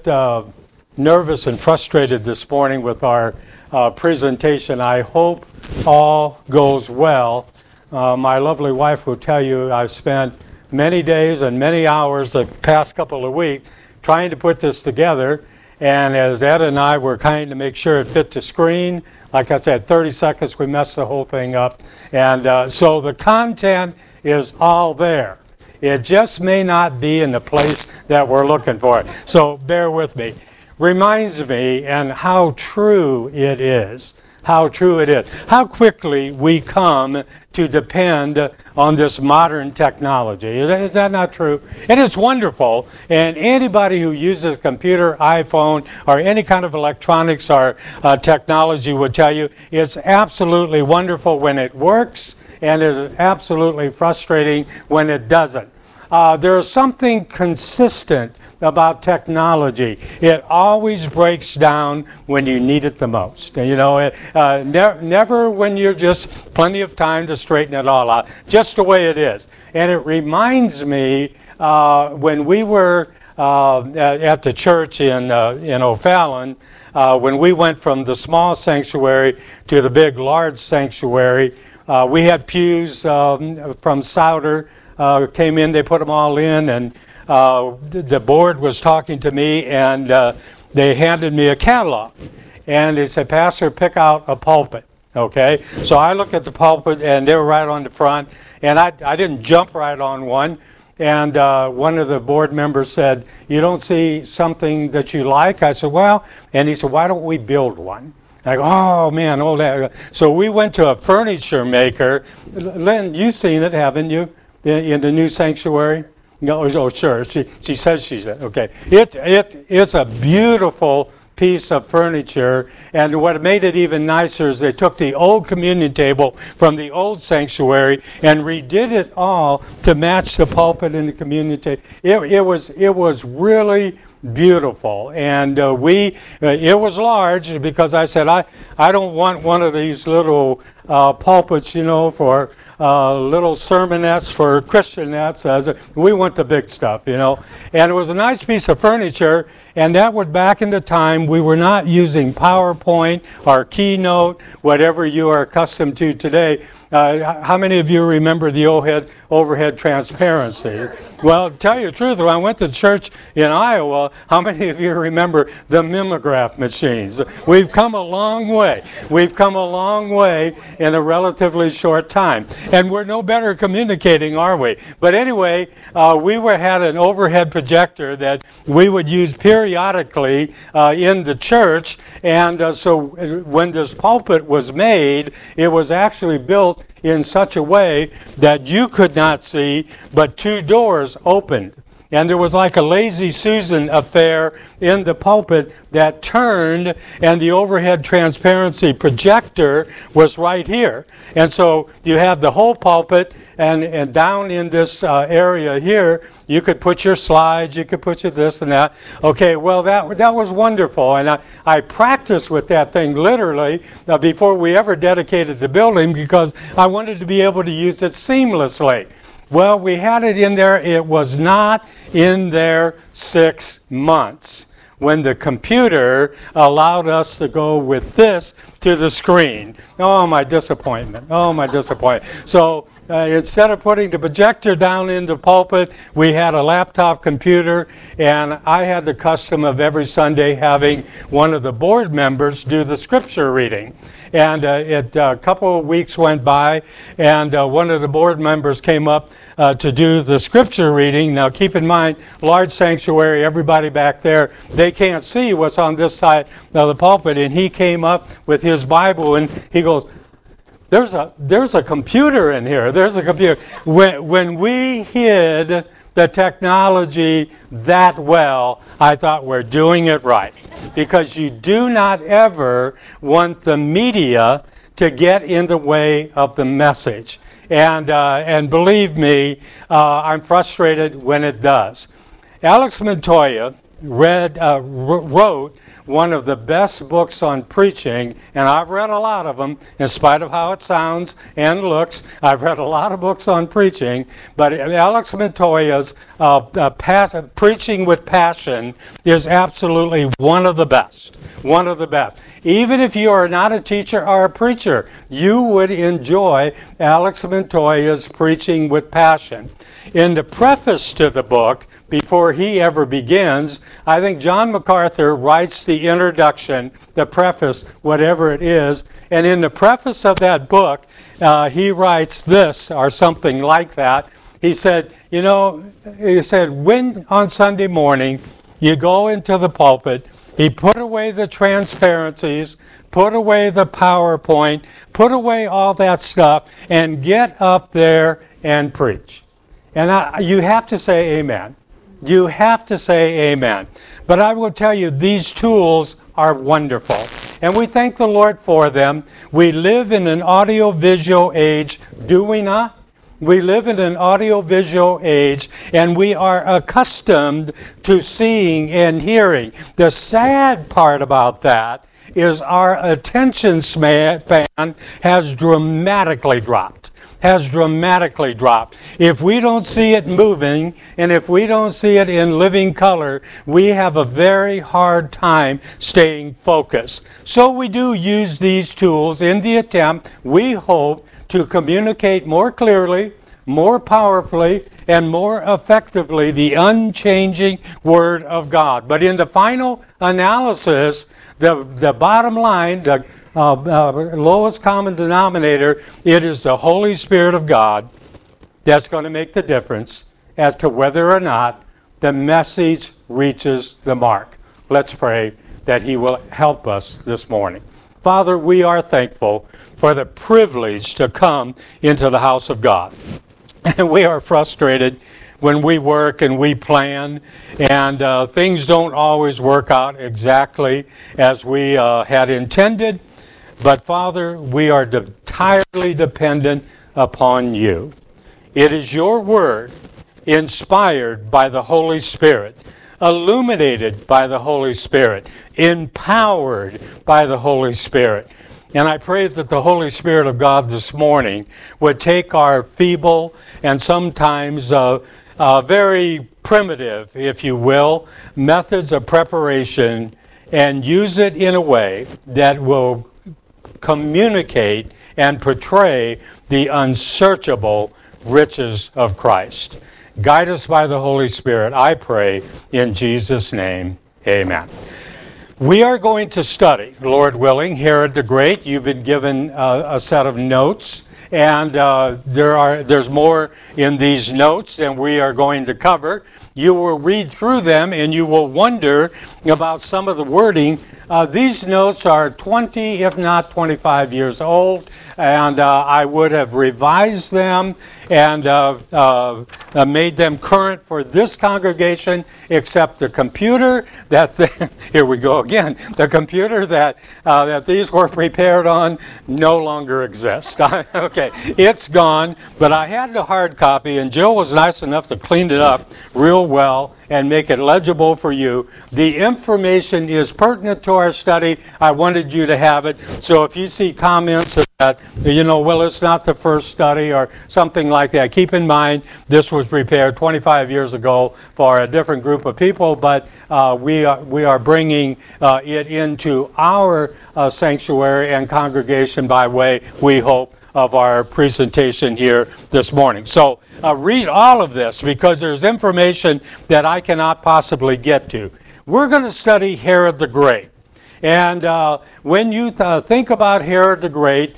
bit nervous and frustrated this morning with our presentation. I hope all goes well. My lovely wife will tell you I've spent many days and many hours the past couple of weeks trying to put this together. And as Ed and I were trying to make sure it fit the screen, like I said, 30 seconds, we messed the whole thing up. And so the content is all there. It just may not be in the place that we're looking for it. So bear with me. Reminds me, and how true it is, how quickly we come to depend on this modern technology. Is that not true? It is wonderful, and anybody who uses a computer, iPhone, or any kind of electronics or technology would tell you it's absolutely wonderful when it works, and it is absolutely frustrating when it doesn't. There is something consistent about technology. It always breaks down when you need it the most. You know, never when you're just plenty of time to straighten it all out. Just the way it is. And it reminds me when we were at the church in O'Fallon, when we went from the small sanctuary to the big, large sanctuary, we had pews from Souder came in. They put them all in, and the board was talking to me, and they handed me a catalog. And they said, Pastor, pick out a pulpit. Okay? So I looked at the pulpit, and they were right on the front. And I didn't jump right on one. And one of the board members said, you don't see something that you like? I said, well, and he said, why don't we build one? I go, oh, man, oh, that. So we went to a furniture maker. Lynn, you've seen it, haven't you, in the new sanctuary? No, oh, sure. She says she's okay. It is a beautiful piece of furniture, and what made it even nicer is they took the old communion table from the old sanctuary and redid it all to match the pulpit and the communion table. It was really beautiful, and it was large because I said I don't want one of these little pulpits, you know, for little sermonettes for Christianettes. We want the big stuff, you know. And it was a nice piece of furniture, and that was back in the time we were not using PowerPoint or Keynote, whatever you are accustomed to today. How many of you remember the overhead transparency? Well, to tell you the truth, when I went to church in Iowa, how many of you remember the mimeograph machines? We've come a long way. We've come a long way in a relatively short time. And we're no better communicating, are we? But anyway, we had an overhead projector that we would use periodically in the church. And so when this pulpit was made, it was actually built in such a way that you could not see, but two doors opened. And there was like a Lazy Susan affair in the pulpit that turned, and the overhead transparency projector was right here. And so you have the whole pulpit, and down in this area here, you could put your slides, you could put your this and that. Okay, well, that was wonderful. And I practiced with that thing literally before we ever dedicated the building because I wanted to be able to use it seamlessly. Well, we had it in there. It was not in there 6 months when the computer allowed us to go with this to the screen. Oh, my disappointment. Oh, my disappointment. So instead of putting the projector down in the pulpit, we had a laptop computer, and I had the custom of every Sunday having one of the board members do the scripture reading. And a couple of weeks went by, and one of the board members came up to do the scripture reading. Now, keep in mind, large sanctuary, everybody back there, they can't see what's on this side of the pulpit. And he came up with his Bible, and he goes, there's a computer in here. There's a computer. When we hid the technology that well, I thought we're doing it right. Because you do not ever want the media to get in the way of the message. And believe me, I'm frustrated when it does. Alex Montoya wrote one of the best books on preaching, and I've read a lot of them, in spite of how it sounds and looks. I've read a lot of books on preaching, but Alex Montoya's Preaching with Passion is absolutely one of the best. One of the best. Even if you are not a teacher or a preacher, you would enjoy Alex Montoya's Preaching with Passion. In the preface to the book, before he ever begins, I think John MacArthur writes the introduction, the preface, whatever it is, and in the preface of that book, he writes this, or something like that. He said, when on Sunday morning you go into the pulpit, he put away the transparencies, put away the PowerPoint, put away all that stuff, and get up there and preach. And you have to say amen. You have to say amen. But I will tell you, these tools are wonderful. And we thank the Lord for them. We live in an audio-visual age, do we not? We live in an audio-visual age, and we are accustomed to seeing and hearing. The sad part about that is our attention span has dramatically dropped. If we don't see it moving, and if we don't see it in living color, we have a very hard time staying focused. So we do use these tools in the attempt, we hope, to communicate more clearly, more powerfully, and more effectively the unchanging Word of God. But in the final analysis, the bottom line, the lowest common denominator, it is the Holy Spirit of God that's going to make the difference as to whether or not the message reaches the mark. Let's pray that He will help us this morning. Father, we are thankful for the privilege to come into the house of God. And we are frustrated when we work and we plan, and things don't always work out exactly as we had intended. But Father, we are entirely dependent upon You. It is Your Word, inspired by the Holy Spirit, illuminated by the Holy Spirit, empowered by the Holy Spirit. And I pray that the Holy Spirit of God this morning would take our feeble and sometimes very primitive, if you will, methods of preparation and use it in a way that will communicate and portray the unsearchable riches of Christ. Guide us by the Holy Spirit, I pray, in Jesus' name, amen. We are going to study, Lord willing, Herod the Great. You've been given a set of notes, and there's more in these notes than we are going to cover. You will read through them, and you will wonder about some of the wording. These notes are 20, if not 25 years old, and I would have revised them and made them current for this congregation, except the computer here we go again, the computer that these were prepared on no longer exists. Okay, it's gone, but I had the hard copy, and Jill was nice enough to clean it up real well and make it legible for you. The information is pertinent to our study. I wanted you to have it. So if you see comments that, well, it's not the first study or something like that, keep in mind this was prepared 25 years ago for a different group of people, but we are bringing it into our sanctuary and congregation by way, we hope, of our presentation here this morning. So read all of this because there's information that I cannot possibly get to. We're going to study Herod the Great. And when you think about Herod the Great,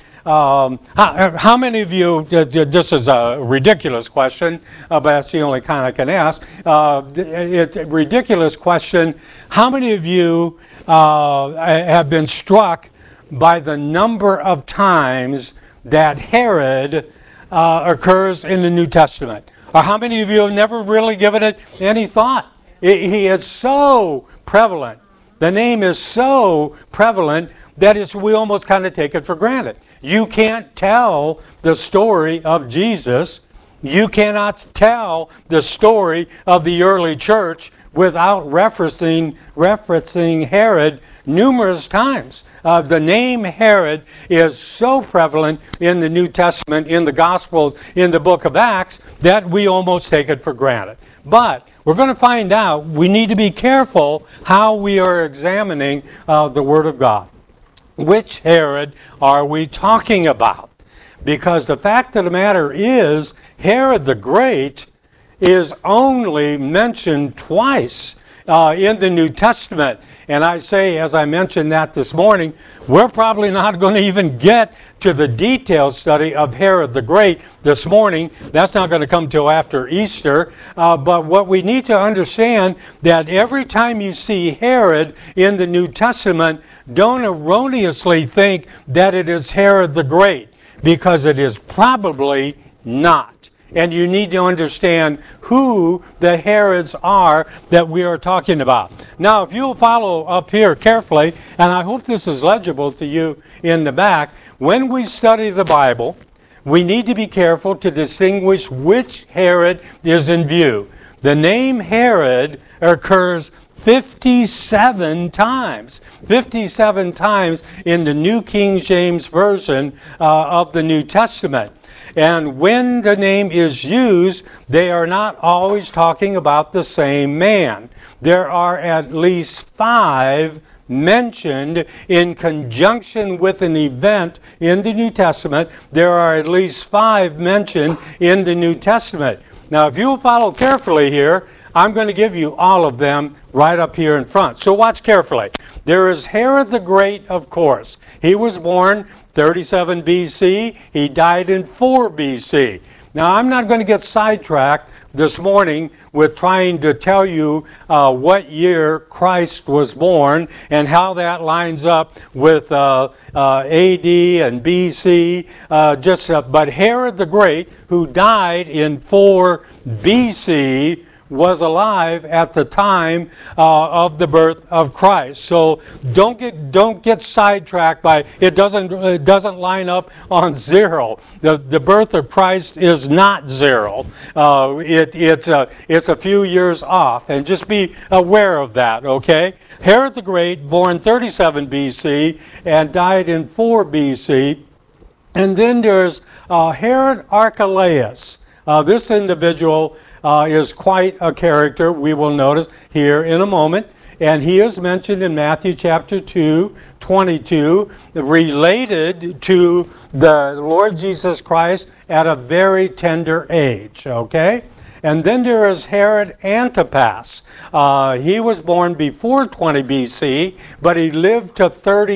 how many of you, this is a ridiculous question, but that's the only kind I can ask. It's a ridiculous question. How many of you have been struck by the number of times that Herod occurs in the New Testament? Or how many of you have never really given it any thought? He is so prevalent. The name is so prevalent that we almost kind of take it for granted. You can't tell the story of Jesus. You cannot tell the story of the early church without referencing Herod numerous times. The name Herod is so prevalent in the New Testament, in the Gospels, in the book of Acts, that we almost take it for granted. But we're going to find out we need to be careful how we are examining the Word of God. Which Herod are we talking about? Because the fact of the matter is, Herod the Great is only mentioned twice in the New Testament. And I say, as I mentioned that this morning, we're probably not going to even get to the detailed study of Herod the Great this morning. That's not going to come till after Easter. But what we need to understand, that every time you see Herod in the New Testament, don't erroneously think that it is Herod the Great, because it is probably not. And you need to understand who the Herods are that we are talking about. Now, if you'll follow up here carefully, and I hope this is legible to you in the back, when we study the Bible, we need to be careful to distinguish which Herod is in view. The name Herod occurs 57 times. 57 times in the New King James Version of the New Testament. And when the name is used, they are not always talking about the same man. There are at least 5 mentioned in conjunction with an event in the New Testament. There are at least 5 mentioned in the New Testament. Now, if you'll follow carefully here, I'm going to give you all of them right up here in front. So watch carefully. There is Herod the Great, of course. He was born 37 BC. He died in 4 BC. Now, I'm not going to get sidetracked this morning with trying to tell you what year Christ was born and how that lines up with AD and BC. But Herod the Great, who died in 4 BC, was alive at the time of the birth of Christ. So don't get sidetracked by it doesn't line up on 0. The birth of Christ is not 0. It's a few years off, and just be aware of that. Okay, Herod the Great, born 37 BC and died in 4 BC, and then there's Herod Archelaus. This individual is quite a character, we will notice here in a moment. And he is mentioned in Matthew chapter 2:22, related to the Lord Jesus Christ at a very tender age, okay? And then there is Herod Antipas. He was born before 20 BC, but he lived to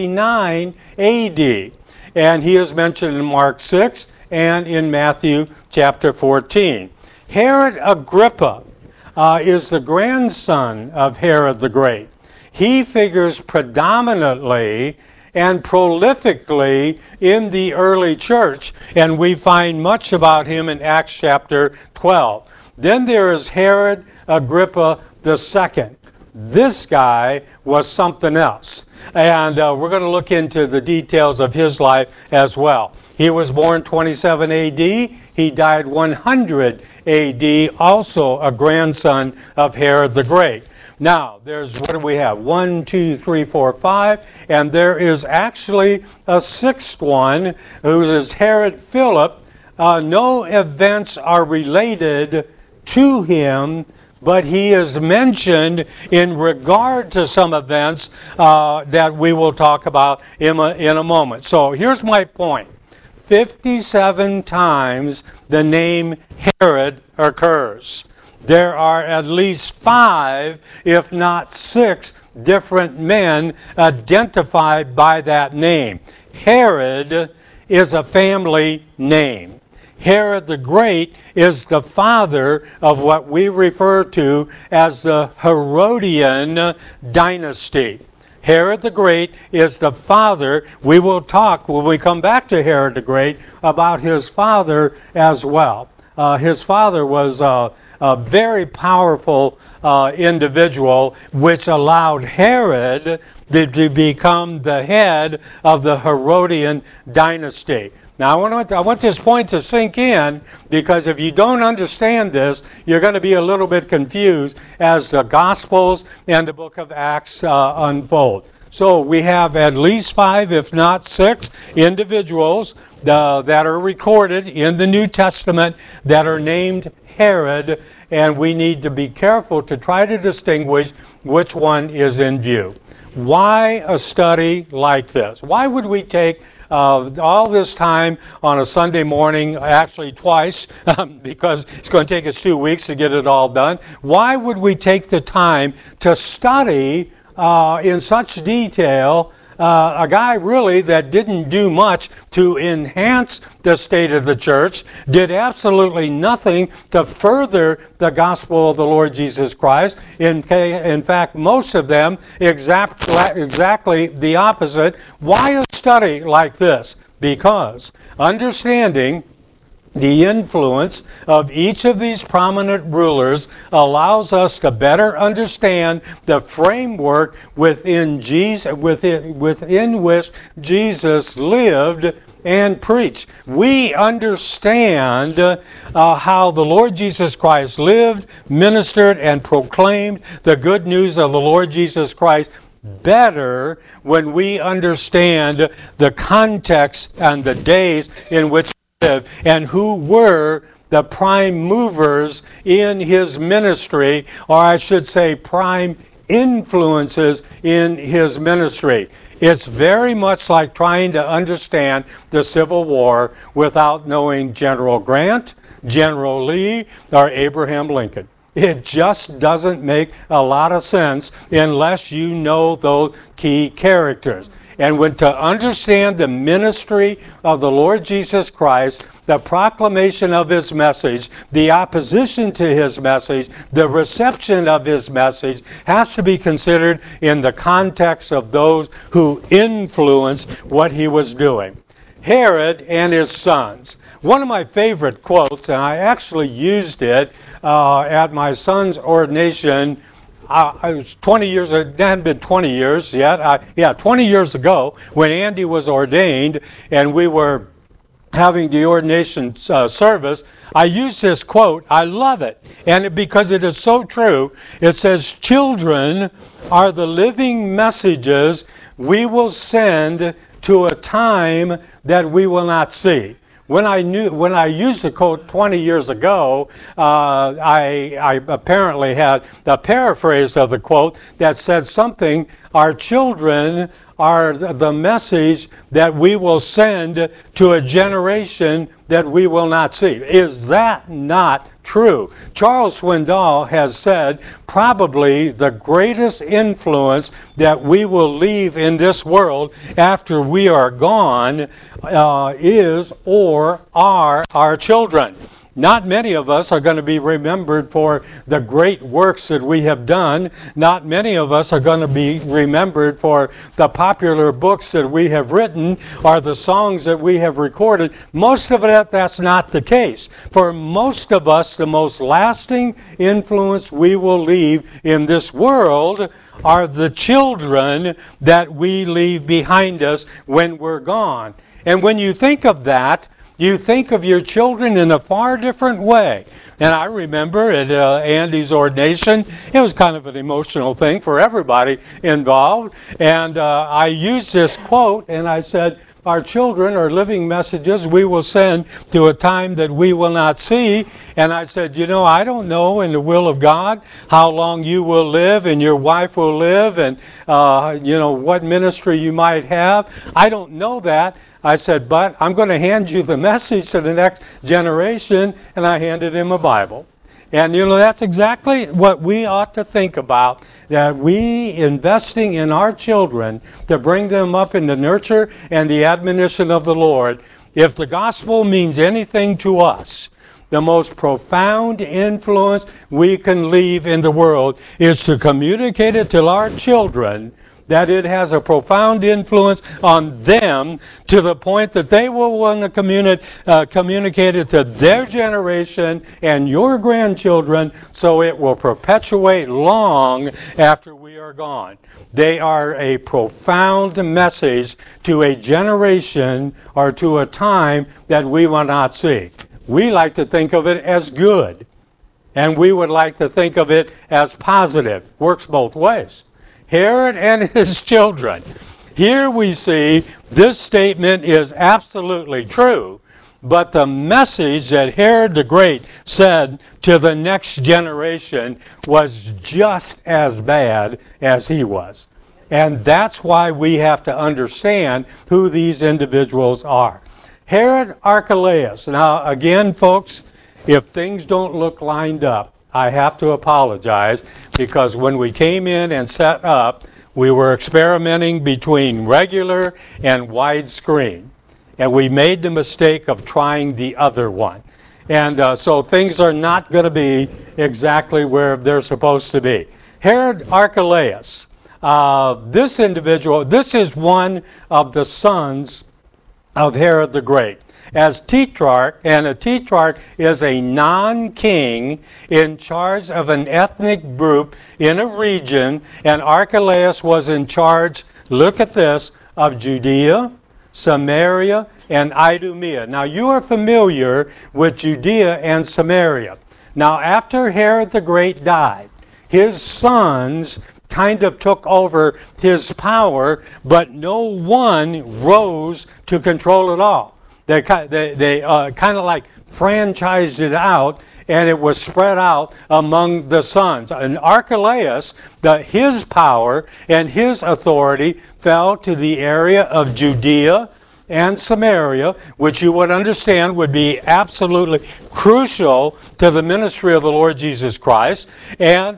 39 AD. And he is mentioned in Mark 6 and in Matthew chapter 14. Herod Agrippa is the grandson of Herod the Great. He figures predominantly and prolifically in the early church, and we find much about him in Acts chapter 12. Then there is Herod Agrippa II. This guy was something else, and we're going to look into the details of his life as well. He was born 27 AD. He died 100 AD, also a grandson of Herod the Great. Now, what do we have? 1, 2, 3, 4, 5. And there is actually a 6th one, who is Herod Philip. No events are related to him, but he is mentioned in regard to some events that we will talk about in a moment. So here's my point. 57 times the name Herod occurs. There are at least 5, if not 6, different men identified by that name. Herod is a family name. Herod the Great is the father of what we refer to as the Herodian dynasty. Herod the Great is the father. We will talk when we come back to Herod the Great about his father as well. His father was a very powerful individual, which allowed Herod to become the head of the Herodian dynasty. Now, I want this point to sink in, because if you don't understand this, you're going to be a little bit confused as the Gospels and the book of Acts unfold. So we have at least 5, if not 6, individuals that are recorded in the New Testament that are named Herod, and we need to be careful to try to distinguish which one is in view. Why a study like this? Why would we take all this time on a Sunday morning, actually twice, because it's going to take us 2 weeks to get it all done? Why would we take the time to study in such detail a guy really that didn't do much to enhance the state of the church, did absolutely nothing to further the gospel of the Lord Jesus Christ. In fact, most of them exactly the opposite. Why a study like this? Because understanding the influence of each of these prominent rulers allows us to better understand the framework within which Jesus lived and preached. We understand how the Lord Jesus Christ lived, ministered, and proclaimed the good news of the Lord Jesus Christ better when we understand the context and the days in which and who were the prime movers in his ministry, or I should say prime influences in his ministry. It's very much like trying to understand the Civil War without knowing General Grant, General Lee, or Abraham Lincoln. It just doesn't make a lot of sense unless you know those key characters. And when to understand the ministry of the Lord Jesus Christ, the proclamation of his message, the opposition to his message, the reception of his message has to be considered in the context of those who influenced what he was doing. Herod and his sons. One of my favorite quotes, and I actually used it at my son's ordination. I was 20 years, it hadn't been 20 years yet. 20 years ago when Andy was ordained and we were having the ordination service, I used this quote. I love it. And because it is so true, it says, "Children are the living messages we will send to a time that we will not see." When I used the quote 20 years ago, I apparently had a paraphrase of the quote that said something, "Our children are the message that we will send to a generation that we will not see." Is that not true? Charles Swindoll has said probably the greatest influence that we will leave in this world after we are gone is or are our children. Not many of us are going to be remembered for the great works that we have done. Not many of us are going to be remembered for the popular books that we have written or the songs that we have recorded. Most of it, that's not the case. For most of us, the most lasting influence we will leave in this world are the children that we leave behind us when we're gone. And when you think of that, you think of your children in a far different way. And I remember at Andy's ordination, it was kind of an emotional thing for everybody involved. And I used this quote and I said, "Our children are living messages we will send to a time that we will not see." And I said, I don't know in the will of God how long you will live and your wife will live and, what ministry you might have. I don't know that. I said, but I'm going to hand you the message to the next generation, and I handed him a Bible. And that's exactly what we ought to think about, that we investing in our children to bring them up in the nurture and the admonition of the Lord. If the gospel means anything to us, the most profound influence we can leave in the world is to communicate it to our children, that it has a profound influence on them to the point that they will want to communicate it to their generation and your grandchildren, so it will perpetuate long after we are gone. They are a profound message to a generation or to a time that we will not see. We like to think of it as good, and we would like to think of it as positive. Works both ways. Herod and his children. Here we see this statement is absolutely true, but the message that Herod the Great said to the next generation was just as bad as he was. And that's why we have to understand who these individuals are. Herod Archelaus. Now, again, folks, if things don't look lined up, I have to apologize, because when we came in and set up, we were experimenting between regular and widescreen. And we made the mistake of trying the other one. And so things are not going to be exactly where they're supposed to be. Herod Archelaus, this individual, this is one of the sons of Herod the Great. As tetrarch, and a tetrarch is a non-king in charge of an ethnic group in a region, and Archelaus was in charge, look at this, of Judea, Samaria, and Idumea. Now you are familiar with Judea and Samaria. Now after Herod the Great died, his sons kind of took over his power, but no one rose to control it all. They kind of like franchised it out, and it was spread out among the sons. And Archelaus, his power and his authority fell to the area of Judea and Samaria, which you would understand would be absolutely crucial to the ministry of the Lord Jesus Christ, and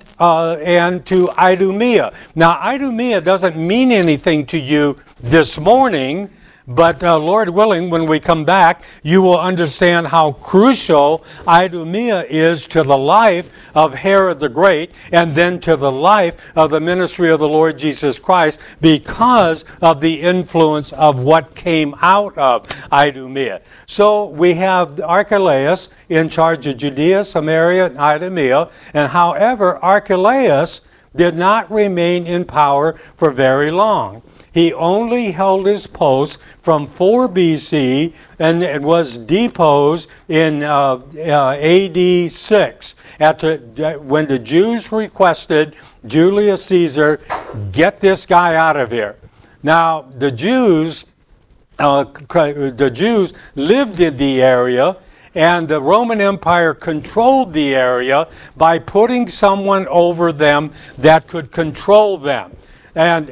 to Idumea. Now, Idumea doesn't mean anything to you this morning, but Lord willing, when we come back, you will understand how crucial Idumea is to the life of Herod the Great, and then to the life of the ministry of the Lord Jesus Christ, because of the influence of what came out of Idumea. So we have Archelaus in charge of Judea, Samaria, and Idumea, and however, Archelaus did not remain in power for very long. He only held his post from 4 BC and was deposed in AD 6 when the Jews requested Julius Caesar, get this guy out of here. Now, the Jews lived in the area, and the Roman Empire controlled the area by putting someone over them that could control them. And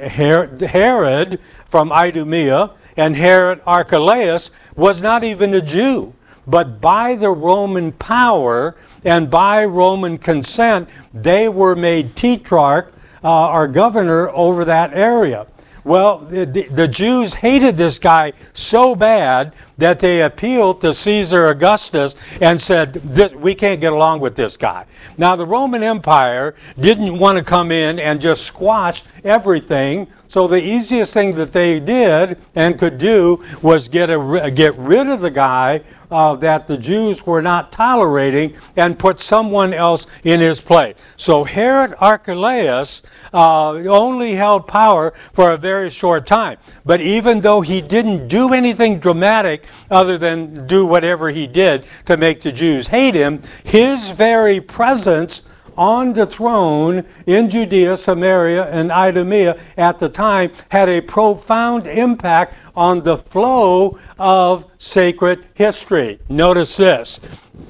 Herod from Idumea and Herod Archelaus was not even a Jew, but by the Roman power and by Roman consent, they were made tetrarch or governor over that area. Well, the Jews hated this guy so bad that they appealed to Caesar Augustus and said, we can't get along with this guy. Now, the Roman Empire didn't want to come in and just squash everything, so the easiest thing that they did and could do was get rid of the guy that the Jews were not tolerating and put someone else in his place. So Herod Archelaus only held power for a very short time. But even though he didn't do anything dramatic other than do whatever he did to make the Jews hate him, his very presence on the throne in Judea, Samaria, and Idumea at the time had a profound impact on the flow of sacred history. Notice this,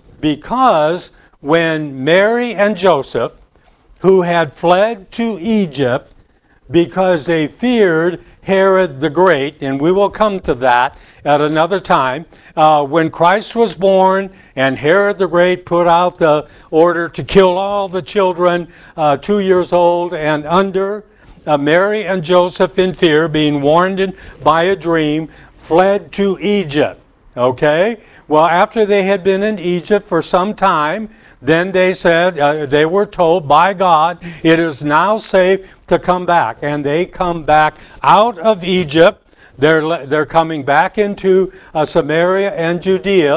because when Mary and Joseph, who had fled to Egypt because they feared Herod the Great, and we will come to that at another time, when Christ was born and Herod the Great put out the order to kill all the children 2 years old and under, Mary and Joseph, in fear, being warned by a dream, fled to Egypt. Okay? Well, after they had been in Egypt for some time, then they said, they were told by God, it is now safe to come back. And they come back out of Egypt. They're coming back into Samaria and Judea.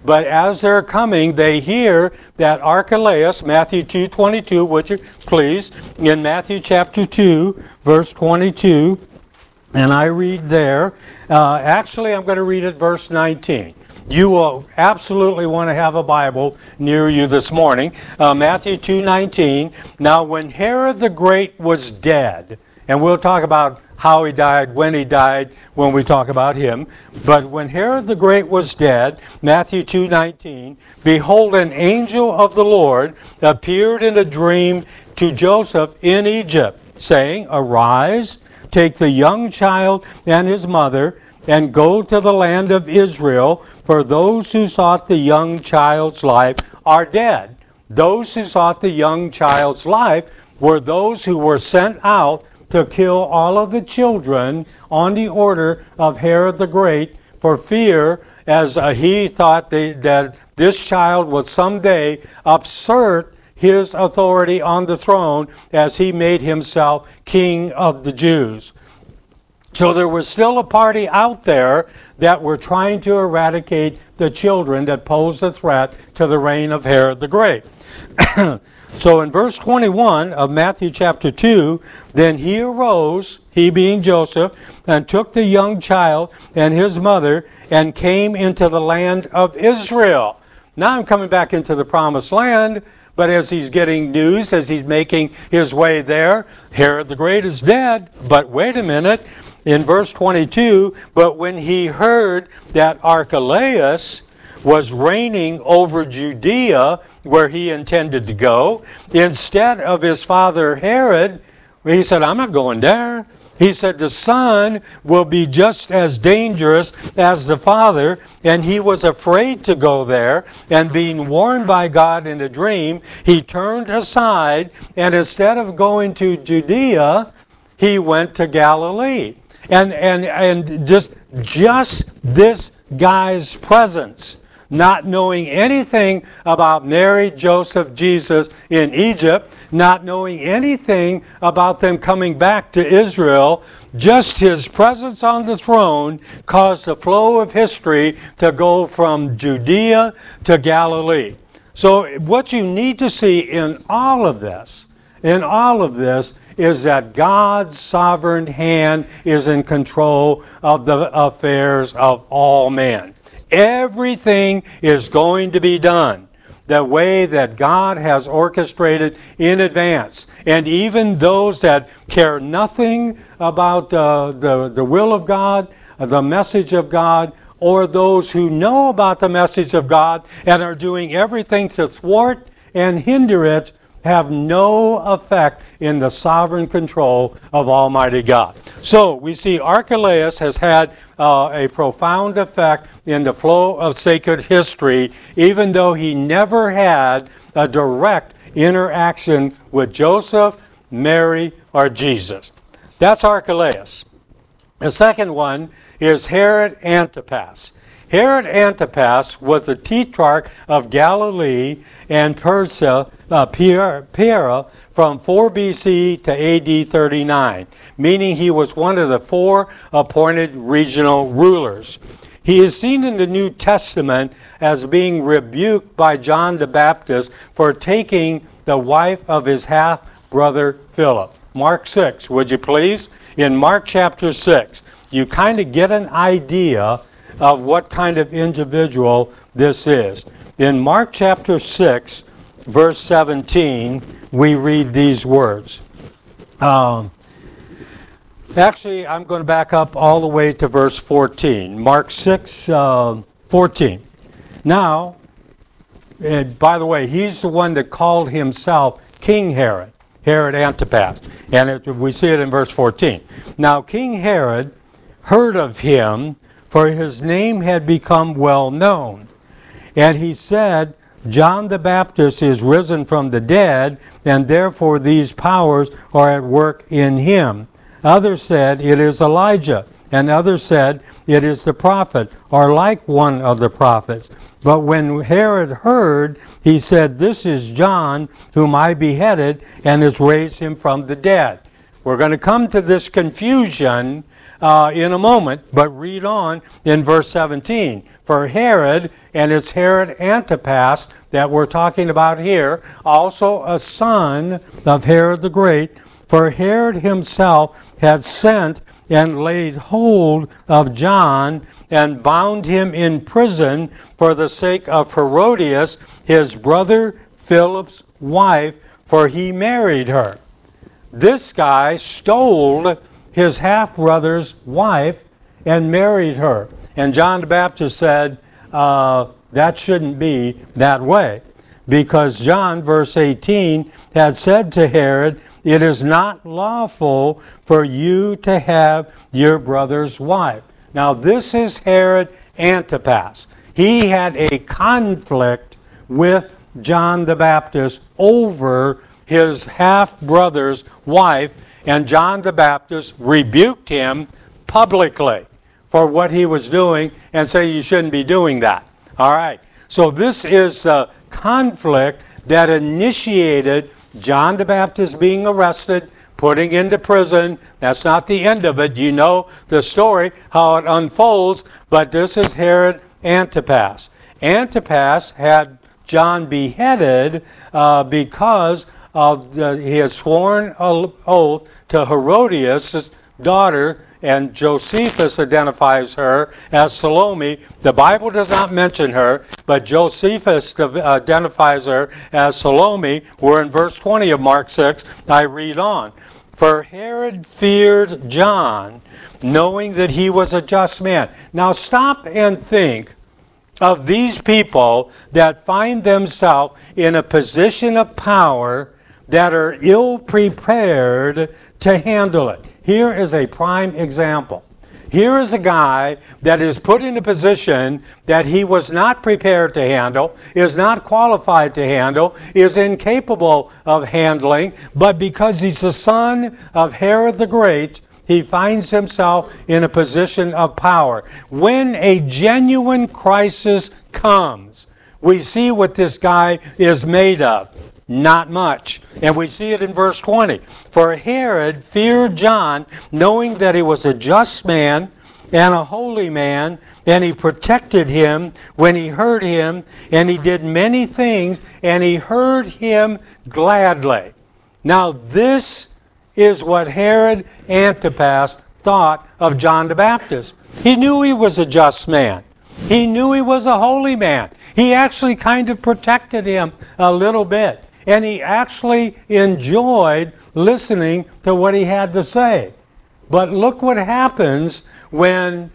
But as they're coming, they hear that Archelaus, Matthew 2:22, would you please, in Matthew chapter 2, verse 22, and I read there, actually I'm going to read at verse 19. You will absolutely want to have a Bible near you this morning. Matthew 2:19, now when Herod the Great was dead, and we'll talk about how he died, when we talk about him. But when Herod the Great was dead, Matthew 2:19, behold, an angel of the Lord appeared in a dream to Joseph in Egypt, saying, arise, take the young child and his mother, and go to the land of Israel, for those who sought the young child's life are dead. Those who sought the young child's life were those who were sent out to kill all of the children on the order of Herod the Great, for fear, as he thought that this child would someday assert his authority on the throne as he made himself king of the Jews. So there was still a party out there that were trying to eradicate the children that posed a threat to the reign of Herod the Great. So in verse 21 of Matthew chapter 2, then he arose, he being Joseph, and took the young child and his mother and came into the land of Israel. Now I'm coming back into the promised land, but as he's getting news, as he's making his way there, Herod the Great is dead. But wait a minute, in verse 22, but when he heard that Archelaus was reigning over Judea, where he intended to go, instead of his father Herod, he said, I'm not going there. He said, the son will be just as dangerous as the father, and he was afraid to go there, and being warned by God in a dream, he turned aside, and instead of going to Judea, he went to Galilee. And just this guy's presence, not knowing anything about Mary, Joseph, Jesus in Egypt, not knowing anything about them coming back to Israel, just his presence on the throne caused the flow of history to go from Judea to Galilee. So what you need to see in all of this, is that God's sovereign hand is in control of the affairs of all men. Everything is going to be done the way that God has orchestrated in advance. And even those that care nothing about the will of God, the message of God, or those who know about the message of God and are doing everything to thwart and hinder it, have no effect in the sovereign control of Almighty God. So we see Archelaus has had a profound effect in the flow of sacred history, even though he never had a direct interaction with Joseph, Mary, or Jesus. That's Archelaus. The second one is Herod Antipas. Herod Antipas was the tetrarch of Galilee and Persia from 4 BC to AD 39, meaning he was one of the 4 appointed regional rulers. He is seen in the New Testament as being rebuked by John the Baptist for taking the wife of his half-brother Philip. Mark 6, would you please? In Mark chapter 6, you kind of get an idea of what kind of individual this is. In Mark chapter 6, verse 17, we read these words. Actually, I'm going to back up all the way to verse 14. Mark 6, 14. Now, by the way, he's the one that called himself King Herod, Herod Antipas. And we see it in verse 14. Now, King Herod heard of him, for his name had become well known. And he said, John the Baptist is risen from the dead, and therefore these powers are at work in him. Others said, it is Elijah. And others said, it is the prophet, or like one of the prophets. But when Herod heard, he said, this is John, whom I beheaded, and has raised him from the dead. We're going to come to this confusion in a moment, but read on in verse 17. For Herod, and it's Herod Antipas that we're talking about here, also a son of Herod the Great, for Herod himself had sent and laid hold of John and bound him in prison for the sake of Herodias, his brother Philip's wife, for he married her. This guy stole his half-brother's wife and married her. And John the Baptist said, that shouldn't be that way. Because John, verse 18, had said to Herod, it is not lawful for you to have your brother's wife. Now this is Herod Antipas. He had a conflict with John the Baptist over his half-brother's wife, and John the Baptist rebuked him publicly for what he was doing and said you shouldn't be doing that. All right, so this is a conflict that initiated John the Baptist being arrested, putting into prison. That's not the end of it. You know the story, how it unfolds, but this is Herod Antipas. Antipas had John beheaded because he had sworn an oath to Herodias' daughter, and Josephus identifies her as Salome. The Bible does not mention her, but Josephus identifies her as Salome. We're in verse 20 of Mark 6. I read on. For Herod feared John, knowing that he was a just man. Now stop and think of these people that find themselves in a position of power that are ill-prepared to handle it. Here is a prime example. Here is a guy that is put in a position that he was not prepared to handle, is not qualified to handle, is incapable of handling, but because he's the son of Herod the Great, he finds himself in a position of power. When a genuine crisis comes, we see what this guy is made of. Not much. And we see it in verse 20. For Herod feared John, knowing that he was a just man and a holy man, and he protected him when he heard him, and he did many things, and he heard him gladly. Now this is what Herod Antipas thought of John the Baptist. He knew he was a just man. He knew he was a holy man. He actually kind of protected him a little bit. And he actually enjoyed listening to what he had to say. But look what happens when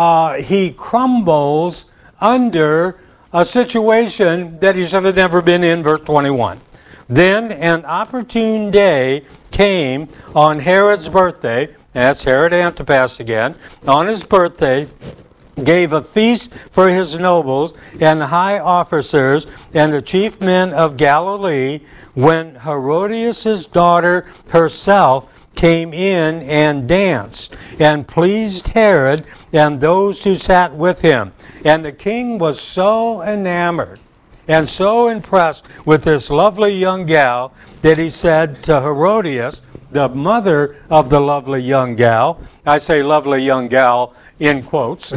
he crumbles under a situation that he should have never been in, verse 21. Then an opportune day came on Herod's birthday, that's Herod Antipas again, on his birthday, gave a feast for his nobles and high officers and the chief men of Galilee, when Herodias' daughter herself came in and danced and pleased Herod and those who sat with him. And the king was so enamored and so impressed with this lovely young gal that he said to Herodias, the mother of the lovely young gal, I say lovely young gal in quotes,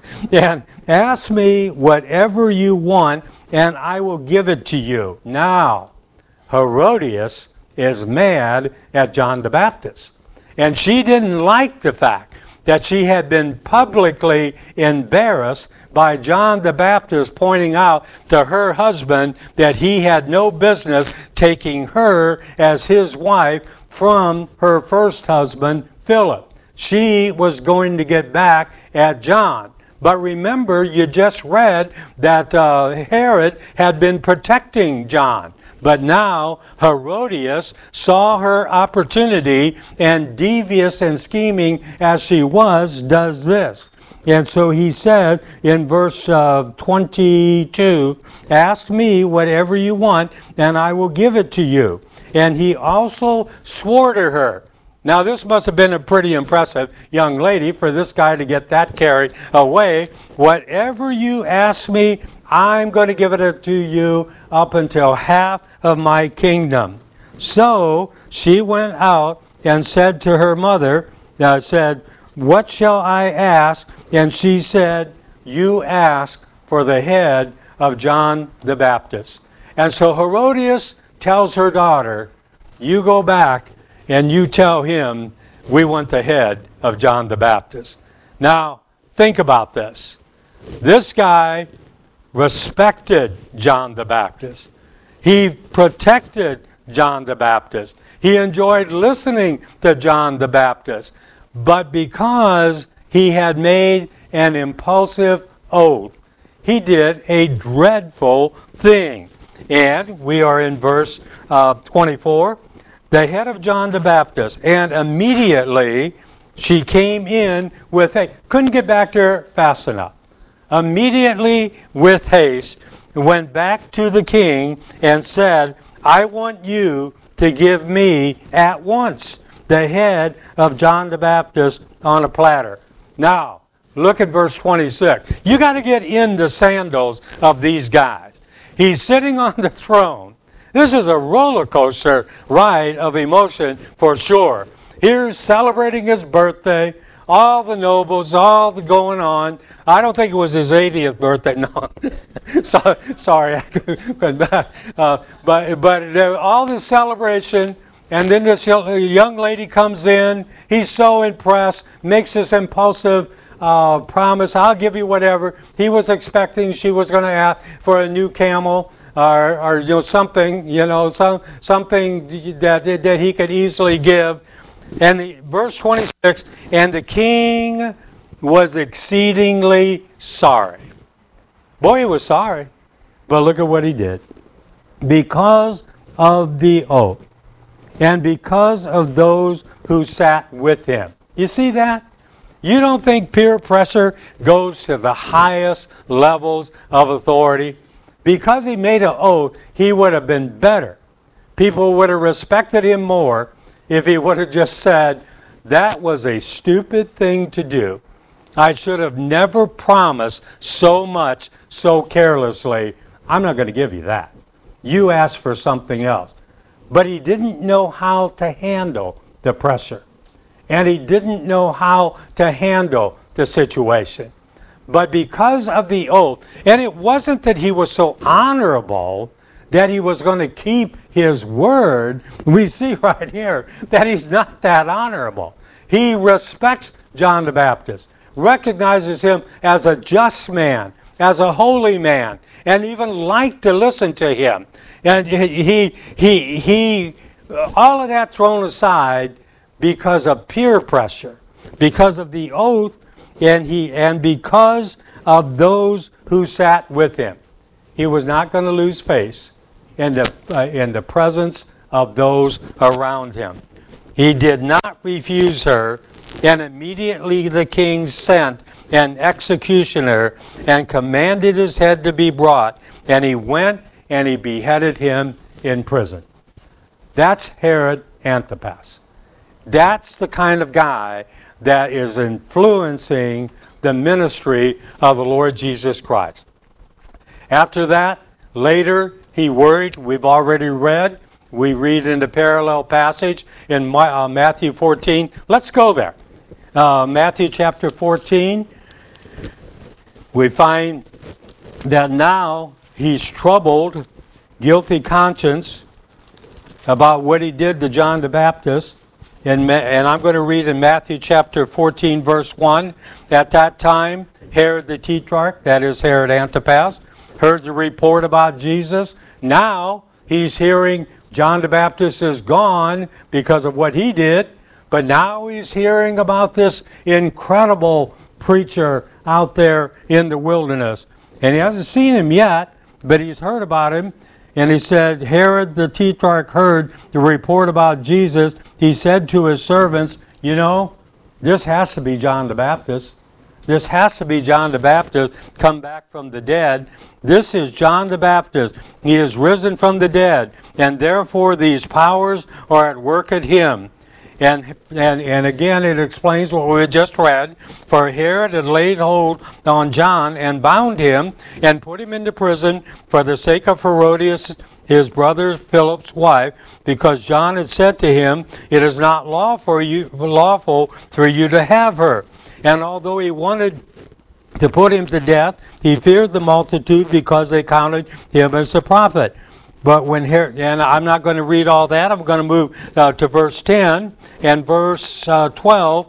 and ask me whatever you want and I will give it to you. Now, Herodias is mad at John the Baptist. And she didn't like the fact that she had been publicly embarrassed by John the Baptist pointing out to her husband that he had no business taking her as his wife from her first husband, Philip. She was going to get back at John. But remember, you just read that Herod had been protecting John. But now Herodias saw her opportunity, and devious and scheming as she was, does this. And so he said in verse 22, ask me whatever you want, and I will give it to you. And he also swore to her. Now this must have been a pretty impressive young lady for this guy to get that carried away. Whatever you ask me, I'm going to give it to you up until half of my kingdom. So she went out and said to her mother, what shall I ask? And she said, you ask for the head of John the Baptist. And so Herodias tells her daughter, you go back and you tell him we want the head of John the Baptist. Now, think about this. This guy respected John the Baptist. He protected John the Baptist. He enjoyed listening to John the Baptist. But because he had made an impulsive oath, he did a dreadful thing. And we are in verse 24. The head of John the Baptist. And immediately she came in with haste. Couldn't get back to her fast enough. Immediately with haste went back to the king and said, I want you to give me at once the head of John the Baptist on a platter. Now, look at verse 26. You got to get in the sandals of these guys. He's sitting on the throne. This is a roller coaster ride of emotion for sure. Here's celebrating his birthday, all the nobles, all the going on. I don't think it was his 80th birthday. No, sorry, I couldn't. But all this celebration, and then this young lady comes in. He's so impressed, makes this impulsive promise. I'll give you whatever. He was expecting she was going to ask for a new camel. Or something, something that he could easily give. And verse 26, and the king was exceedingly sorry. Boy, he was sorry. But look at what he did. Because of the oath, and because of those who sat with him. You see that? You don't think peer pressure goes to the highest levels of authority? Because he made an oath, he would have been better. People would have respected him more if he would have just said, that was a stupid thing to do. I should have never promised so much so carelessly. I'm not going to give you that. You asked for something else. But he didn't know how to handle the pressure. And he didn't know how to handle the situation. But because of the oath, and it wasn't that he was so honorable that he was going to keep his word. We see right here that he's not that honorable. He respects John the Baptist, recognizes him as a just man, as a holy man, and even liked to listen to him. And he all of that thrown aside because of peer pressure, because of the oath, and because of those who sat with him. He was not going to lose face in the presence of those around him. He did not refuse her, and immediately the king sent an executioner and commanded his head to be brought, and he went and he beheaded him in prison. That's Herod Antipas. That's the kind of guy that is influencing the ministry of the Lord Jesus Christ. After that, later, he worried. We've already read. We read in the parallel passage in Matthew 14. Let's go there. Matthew chapter 14. We find that now he's troubled, guilty conscience about what he did to John the Baptist. And I'm going to read in Matthew chapter 14, verse 1. At that time, Herod the Tetrarch, that is Herod Antipas, heard the report about Jesus. Now he's hearing John the Baptist is gone because of what he did. But now he's hearing about this incredible preacher out there in the wilderness. And he hasn't seen him yet, but he's heard about him. And he said, Herod the Tetrarch heard the report about Jesus. He said to his servants, this has to be John the Baptist. This has to be John the Baptist come back from the dead. This is John the Baptist. He is risen from the dead, and therefore these powers are at work at him. And again, it explains what we just read. For Herod had laid hold on John and bound him and put him into prison for the sake of Herodias, his brother Philip's wife, because John had said to him, "It is not lawful for you to have her." And although he wanted to put him to death, he feared the multitude because they counted him as a prophet. But when Herod, and I'm not going to read all that, I'm going to move to verse 10 and verse 12.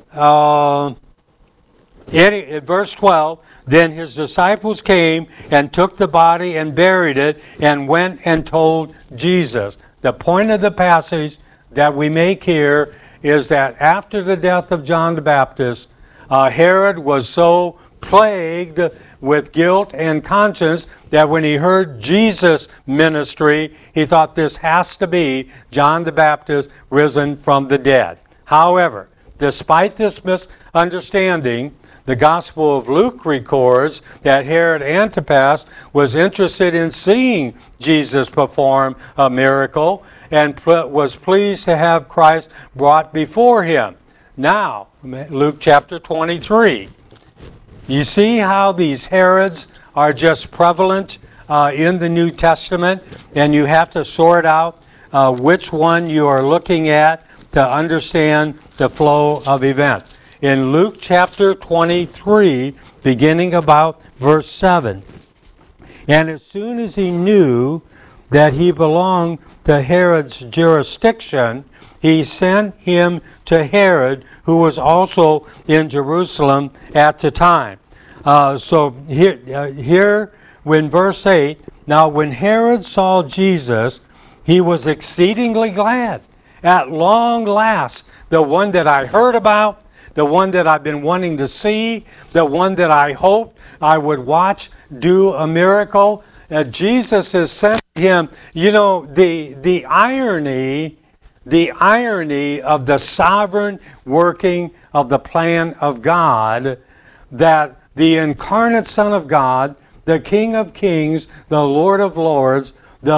In verse 12, then his disciples came and took the body and buried it and went and told Jesus. The point of the passage that we make here is that after the death of John the Baptist, Herod was so plagued with guilt and conscience that when he heard Jesus' ministry, he thought this has to be John the Baptist risen from the dead. However, despite this misunderstanding, the Gospel of Luke records that Herod Antipas was interested in seeing Jesus perform a miracle and was pleased to have Christ brought before him. Now, Luke chapter 23. You see how these Herods are just prevalent in the New Testament, and you have to sort out which one you are looking at to understand the flow of events. In Luke chapter 23, beginning about verse 7, and as soon as he knew that he belonged to Herod's jurisdiction, he sent him to Herod, who was also in Jerusalem at the time. So here, when verse 8, now when Herod saw Jesus, he was exceedingly glad. At long last, the one that I heard about, the one that I've been wanting to see, the one that I hoped I would watch do a miracle, Jesus has sent him. You know, the irony of the sovereign working of the plan of God, that the incarnate Son of God, the King of Kings, the Lord of Lords,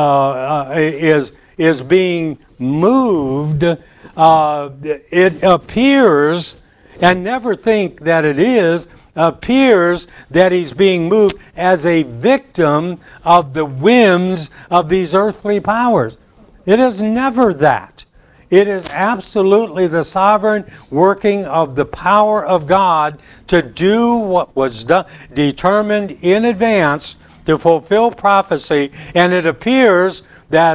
is being moved. It appears, and never think that it is, appears that he's being moved as a victim of the whims of these earthly powers. It is never that. It is absolutely the sovereign working of the power of God to do what was determined in advance to fulfill prophecy. And it appears that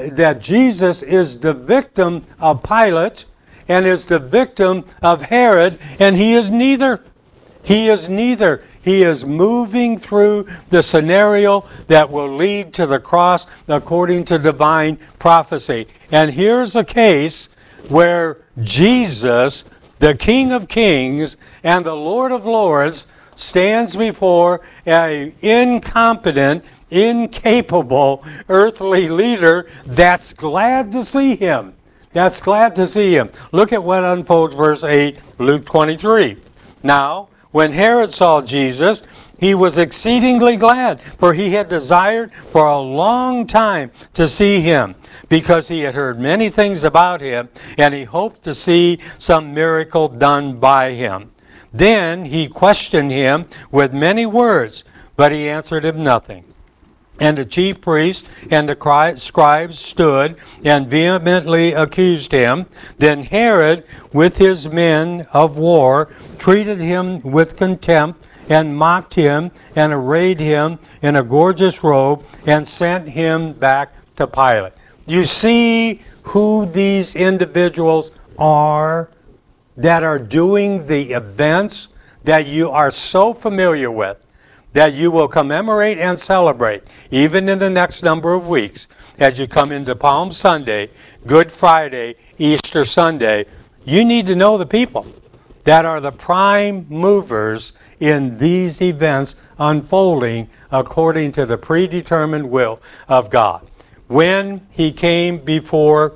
Jesus is the victim of Pilate and is the victim of Herod, and he is neither. He is neither. He is moving through the scenario that will lead to the cross according to divine prophecy. And here's a case where Jesus, the King of Kings and the Lord of Lords, stands before an incompetent, incapable earthly leader that's glad to see him. That's glad to see him. Look at what unfolds, verse 8, Luke 23. Now, when Herod saw Jesus, he was exceedingly glad, for he had desired for a long time to see him, because he had heard many things about him, and he hoped to see some miracle done by him. Then he questioned him with many words, but he answered him nothing. And the chief priests and the scribes stood and vehemently accused him. Then Herod, with his men of war, treated him with contempt and mocked him and arrayed him in a gorgeous robe and sent him back to Pilate. You see who these individuals are that are doing the events that you are so familiar with, that you will commemorate and celebrate, even in the next number of weeks, as you come into Palm Sunday, Good Friday, Easter Sunday. You need to know the people that are the prime movers in these events unfolding according to the predetermined will of God. When he came before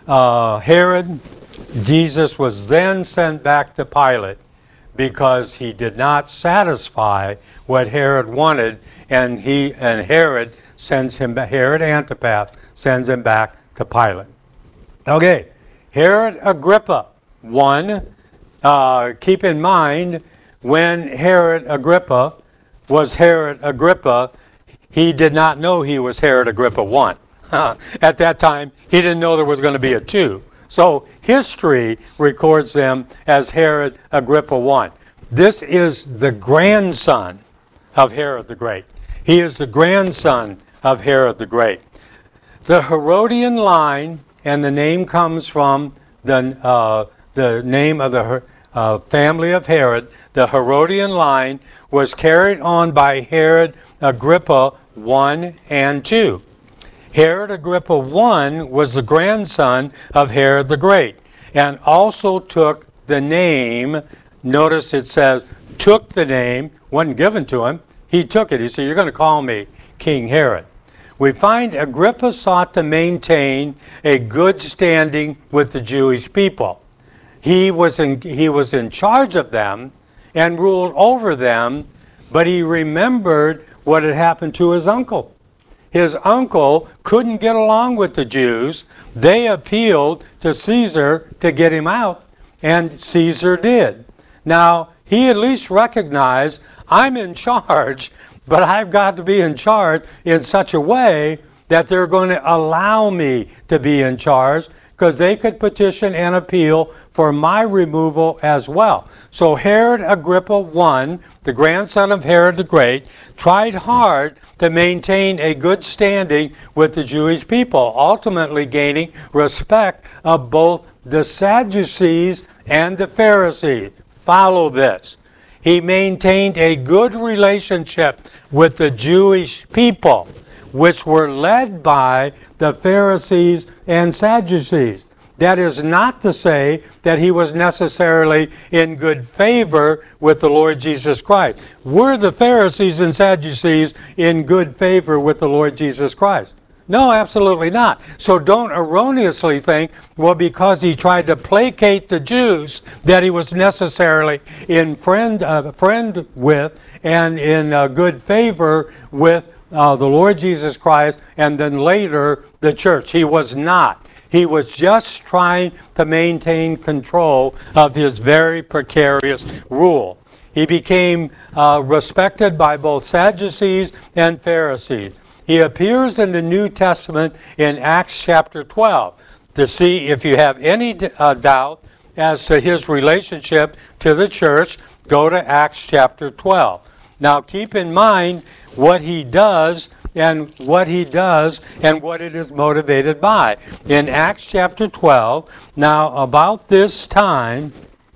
Herod, Jesus was then sent back to Pilate, because he did not satisfy what Herod wanted, and Herod Antipas sends him back to Pilate. Okay, Herod Agrippa I. Keep in mind, when Herod Agrippa was Herod Agrippa, he did not know he was Herod Agrippa I. At that time, he didn't know there was going to be a 2. So history records them as Herod Agrippa I. This is the grandson of Herod the Great. He is the grandson of Herod the Great. The Herodian line, and the name comes from the name of the family of Herod. The Herodian line was carried on by Herod Agrippa I and II. Herod Agrippa I was the grandson of Herod the Great, and also took the name. Notice it says, took the name, wasn't given to him. He took it. He said, you're going to call me King Herod. We find Agrippa sought to maintain a good standing with the Jewish people. He was in charge of them and ruled over them, but he remembered what had happened to his uncle. His uncle couldn't get along with the Jews. They appealed to Caesar to get him out, and Caesar did. Now, he at least recognized, I'm in charge, but I've got to be in charge in such a way that they're going to allow me to be in charge, because they could petition and appeal for my removal as well. So Herod Agrippa I, the grandson of Herod the Great, tried hard to maintain a good standing with the Jewish people, ultimately gaining respect of both the Sadducees and the Pharisees. Follow this. He maintained a good relationship with the Jewish people, which were led by the Pharisees and Sadducees. That is not to say that he was necessarily in good favor with the Lord Jesus Christ. Were the Pharisees and Sadducees in good favor with the Lord Jesus Christ? No, absolutely not. So don't erroneously think, well, because he tried to placate the Jews, that he was necessarily in friend with and in good favor with the Lord Jesus Christ, and then later the church. He was not. He was just trying to maintain control of his very precarious rule. He became respected by both Sadducees and Pharisees. He appears in the New Testament in Acts chapter 12 to see if you have any doubt as to his relationship to the church. Go to Acts chapter 12. Now keep in mind what he does and what it is motivated by. In Acts chapter 12, now about this time,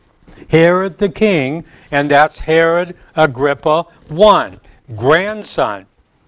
Herod the king, and that's Herod Agrippa I, grandson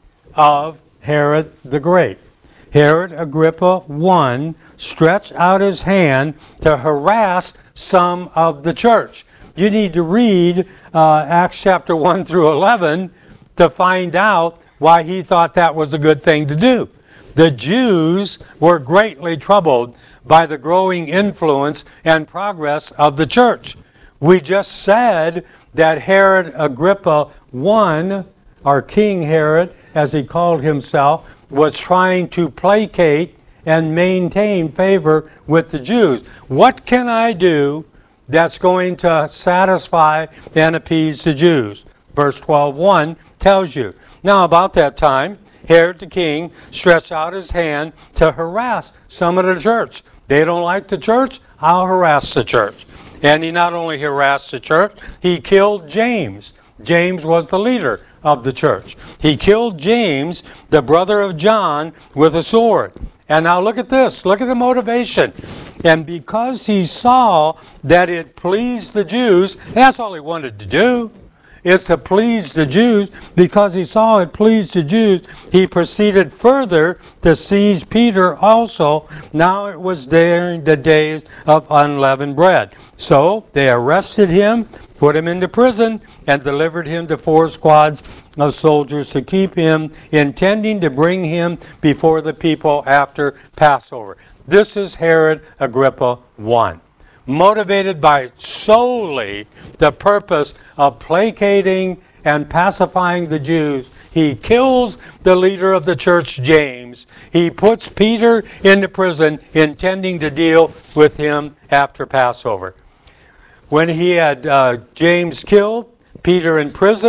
of Herod the Great. Herod Agrippa I stretched out his hand to harass some of the church. You need to read Acts chapter 1 through 11 to find out why he thought that was a good thing to do. The Jews were greatly troubled by the growing influence and progress of the church. We just said that Herod Agrippa I, or King Herod, as he called himself, was trying to placate and maintain favor with the Jews. What can I do that's going to satisfy and appease the Jews? Verse 12:1 tells you. Now about that time, Herod the king stretched out his hand to harass some of the church. They don't like the church, I'll harass the church. And he not only harassed the church, he killed James. James was the leader of the church. He killed James, the brother of John, with a sword. And now look at this. Look at the motivation. And because he saw that it pleased the Jews, that's all he wanted to do, is to please the Jews. Because he saw it pleased the Jews, he proceeded further to seize Peter also. Now it was during the days of unleavened bread. So they arrested him, put him into prison, and delivered him to 4 squads of soldiers to keep him, intending to bring him before the people after Passover. This is Herod Agrippa I, motivated by solely the purpose of placating and pacifying the Jews. He kills the leader of the church, James. He puts Peter into prison, intending to deal with him after Passover. When he had James killed, Peter imprisoned,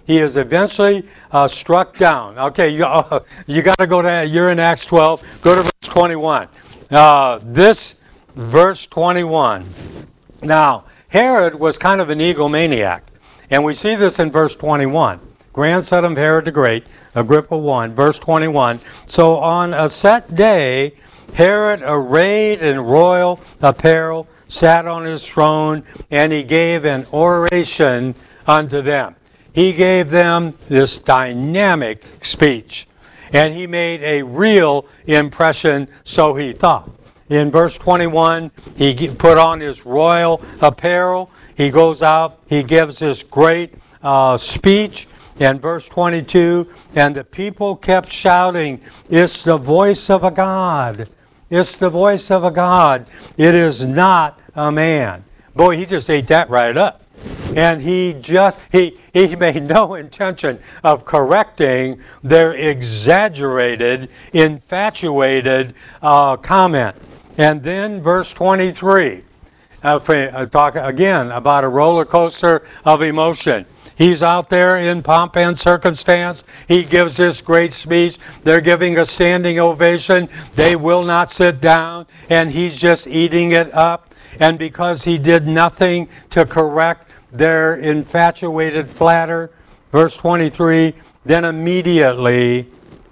He is eventually struck down. Okay, you got to go to, you're in Acts 12, go to verse 21. This verse 21. Now, Herod was kind of an egomaniac, and we see this in verse 21. Grandson of Herod the Great, Agrippa 1, verse 21. So on a set day, Herod, arrayed in royal apparel, sat on his throne, and he gave an oration unto them. He gave them this dynamic speech, and he made a real impression, so he thought. In verse 21, he put on his royal apparel. He goes out, he gives this great speech. In verse 22, and the people kept shouting, "It's the voice of a God. It's the voice of a God. It is not a man." Boy, he just ate that right up. And he made no intention of correcting their exaggerated, infatuated comment. And then verse 23, talk again about a roller coaster of emotion. He's out there in pomp and circumstance. He gives this great speech. They're giving a standing ovation. They will not sit down, and he's just eating it up. And because he did nothing to correct their infatuated flatter, verse 23, then immediately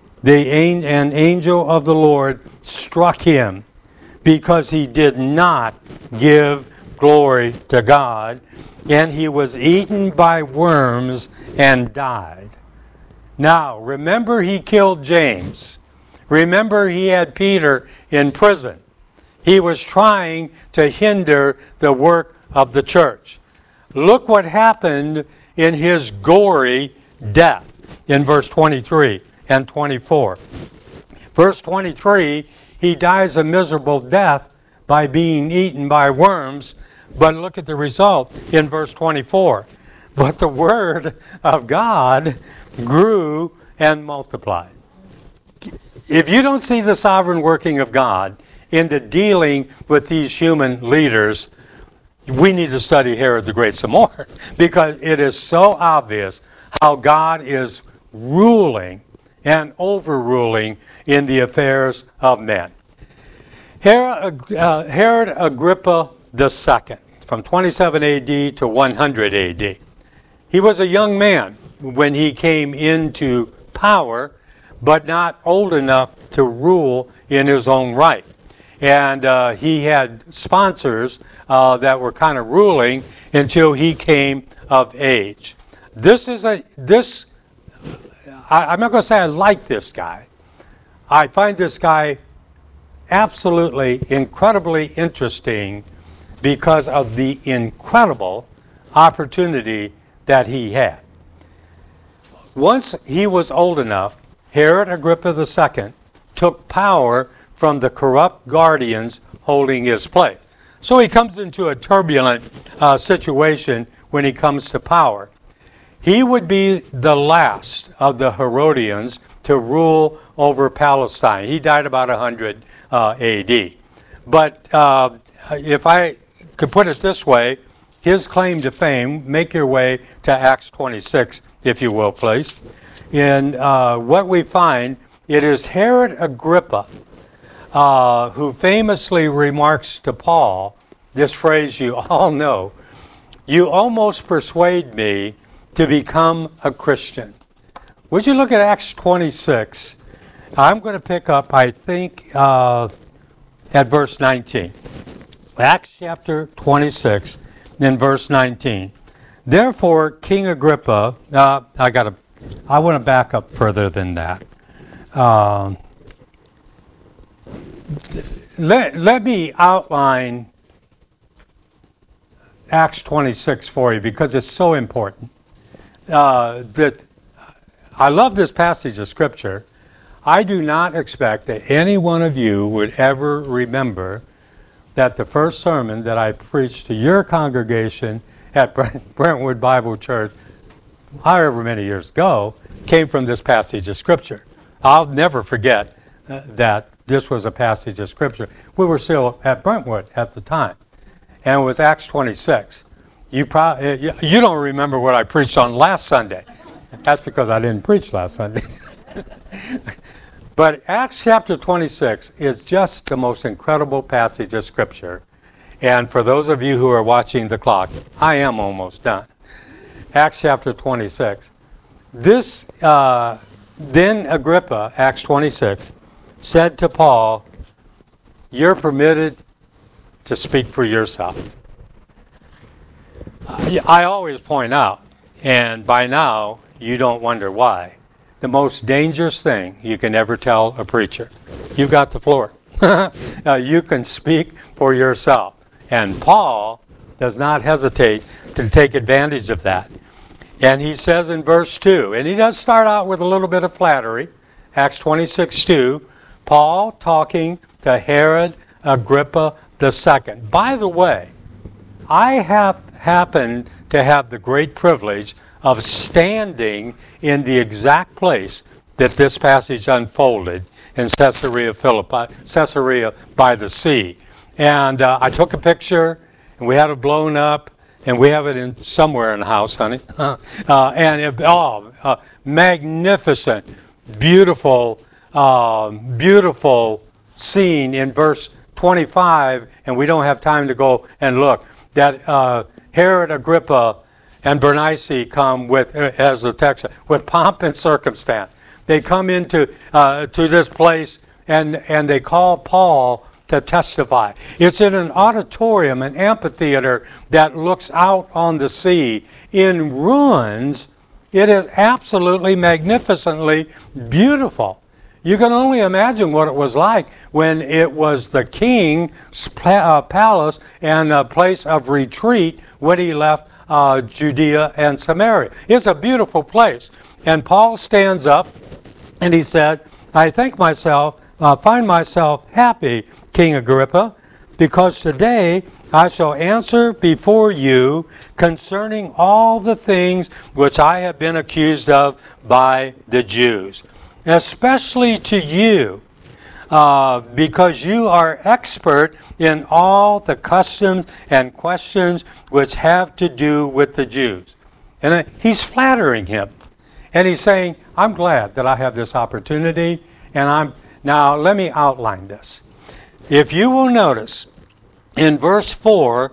an angel of the Lord struck him because he did not give glory to God, and he was eaten by worms and died. Now, remember he killed James. Remember he had Peter in prison. He was trying to hinder the work of the church. Look what happened in his gory death in verse 23 and 24. Verse 23, he dies a miserable death by being eaten by worms. But look at the result in verse 24. But the word of God grew and multiplied. If you don't see the sovereign working of God into dealing with these human leaders, we need to study Herod the Great some more, because it is so obvious how God is ruling and overruling in the affairs of men. Herod Agrippa II, from 27 AD to 100 AD. He was a young man when he came into power, but not old enough to rule in his own right. And he had sponsors that were kind of ruling until he came of age. I'm not going to say I like this guy. I find this guy absolutely incredibly interesting because of the incredible opportunity that he had. Once he was old enough, Herod Agrippa II took power from the corrupt guardians holding his place. So he comes into a turbulent situation when he comes to power. He would be the last of the Herodians to rule over Palestine. He died about 100 AD. But if I could put it this way, his claim to fame, make your way to Acts 26, if you will, please. In what we find, it is Herod Agrippa who famously remarks to Paul this phrase you all know: "You almost persuade me to become a Christian." Would you look at Acts 26? I'm going to pick up, I think, at verse 19. Acts chapter 26, in verse 19. Therefore, King Agrippa, I want to back up further than that. Let me outline Acts 26 for you because it's so important. That I love this passage of Scripture. I do not expect that any one of you would ever remember that the first sermon that I preached to your congregation at Brentwood Bible Church, however many years ago, came from this passage of Scripture. I'll never forget that this was a passage of Scripture. We were still at Brentwood at the time, and it was Acts 26. You don't remember what I preached on last Sunday. That's because I didn't preach last Sunday. But Acts chapter 26 is just the most incredible passage of Scripture. And for those of you who are watching the clock, I am almost done. Acts chapter 26. This, then Agrippa, Acts 26, said to Paul, "You're permitted to speak for yourself." I always point out, and by now you don't wonder why, the most dangerous thing you can ever tell a preacher: you've got the floor. You can speak for yourself. And Paul does not hesitate to take advantage of that. And he says in verse 2, and he does start out with a little bit of flattery, Acts 26:2, Paul talking to Herod Agrippa II. By the way, I have happened to have the great privilege of standing in the exact place that this passage unfolded in Caesarea by the sea. And I took a picture, and we had it blown up, and we have it somewhere in the house, honey. Magnificent, beautiful, beautiful scene in verse 25, and we don't have time to go and look, that Herod Agrippa and Bernice come with, as the text, with pomp and circumstance. They come into to this place, and they call Paul to testify. It's in an auditorium, an amphitheater that looks out on the sea in ruins. It is absolutely magnificently beautiful. You can only imagine what it was like when it was the king's palace and a place of retreat when he left Judea and Samaria. It's a beautiful place. And Paul stands up and he said, "I find myself happy, King Agrippa, because today I shall answer before you concerning all the things which I have been accused of by the Jews, especially to you, because you are expert in all the customs and questions which have to do with the Jews." And he's flattering him. And he's saying, "I'm glad that I have this opportunity, and now let me outline this." If you will notice, in verse 4,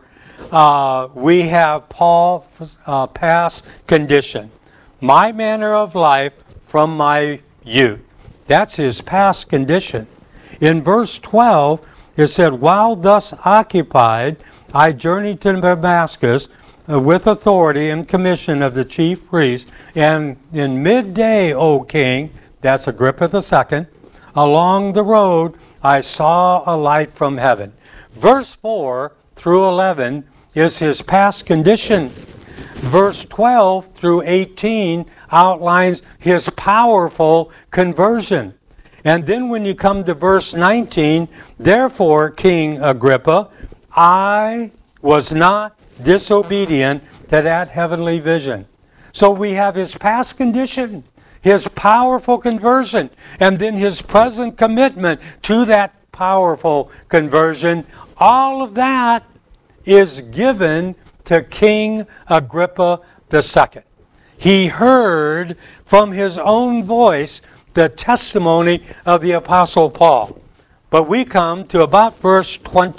we have Paul's past condition. My manner of life from my youth. That's his past condition. In verse 12, it said, "While thus occupied, I journeyed to Damascus with authority and commission of the chief priest, and in midday, O king," that's Agrippa II, "along the road I saw a light from heaven." Verse 4 through 11 is his past condition. Verse 12 through 18 outlines his powerful conversion. And then when you come to verse 19, "Therefore, King Agrippa, I was not disobedient to that heavenly vision." So we have his past condition, his powerful conversion, and then his present commitment to that powerful conversion. All of that is given to King Agrippa II. He heard from his own voice the testimony of the Apostle Paul. But we come to about verse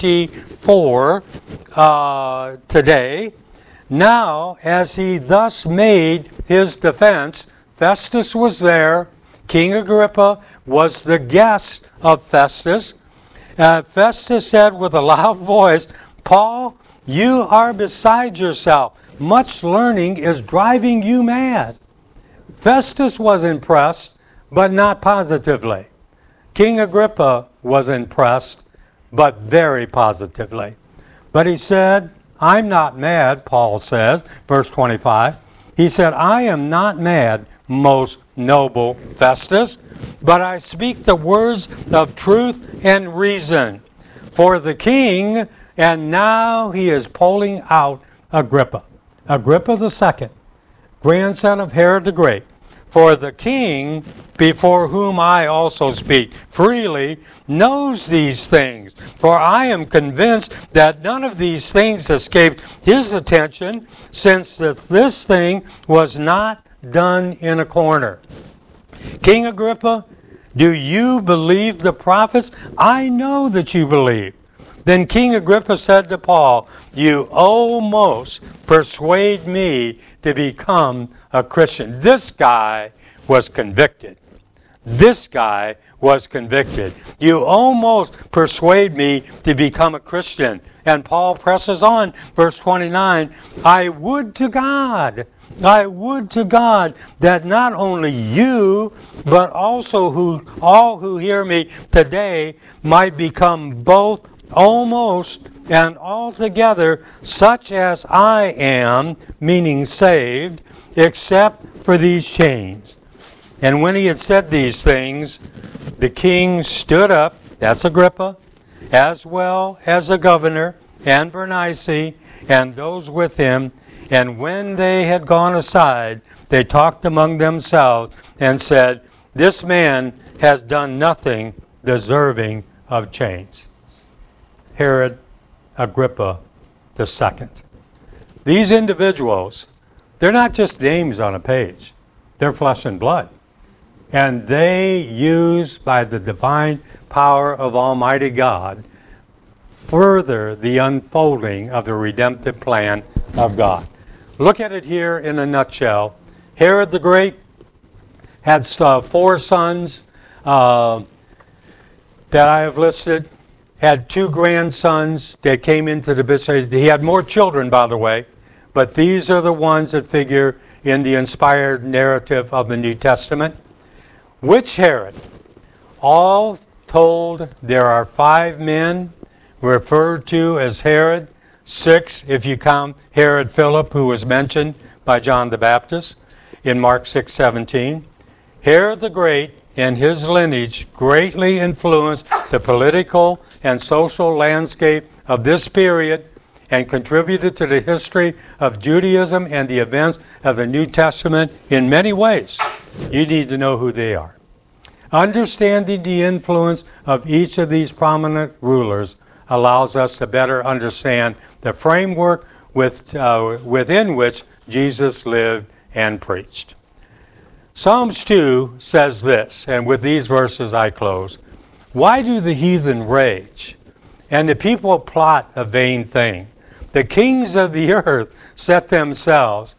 24 today. "Now, as he thus made his defense," Festus was there. King Agrippa was the guest of Festus. Festus said with a loud voice, "Paul, you are beside yourself. Much learning is driving you mad." Festus was impressed, but not positively. King Agrippa was impressed, but very positively. But he said, "I'm not mad," Paul says, verse 25. He said, "I am not mad, most noble Festus, but I speak the words of truth and reason for the king." And now he is pulling out Agrippa II, grandson of Herod the Great. "For the king, before whom I also speak freely, knows these things. For I am convinced that none of these things escaped his attention, since this thing was not done in a corner. King Agrippa, do you believe the prophets? I know that you believe. Then King Agrippa said to Paul, you almost persuade me to become a Christian. This guy was convicted. This guy was convicted. You almost persuade me to become a Christian. And Paul presses on, verse 29, I would to God that not only you, but also all who hear me today might become both almost and altogether such as I am, meaning saved, except for these chains. And when he had said these things, the king stood up, that's Agrippa, as well as the governor and Bernice and those with him. And when they had gone aside, they talked among themselves and said, this man has done nothing deserving of chains. Herod Agrippa II. These individuals, they're not just names on a page. They're flesh and blood. And they use, by the divine power of Almighty God, further the unfolding of the redemptive plan of God. Look at it here in a nutshell. Herod the Great had 4 sons that I have listed, had 2 grandsons that came into the business. He had more children, by the way, but these are the ones that figure in the inspired narrative of the New Testament. Which Herod? All told, there are 5 men referred to as Herod, 6 if you count Herod Philip, who was mentioned by John the Baptist in Mark 6:17. Herod the Great and his lineage greatly influenced the political and social landscape of this period and contributed to the history of Judaism and the events of the New Testament in many ways. You need to know who they are. Understanding the influence of each of these prominent rulers allows us to better understand the framework within which Jesus lived and preached. Psalms 2 says this, and with these verses I close. Why do the heathen rage, and the people plot a vain thing? The kings of the earth set themselves,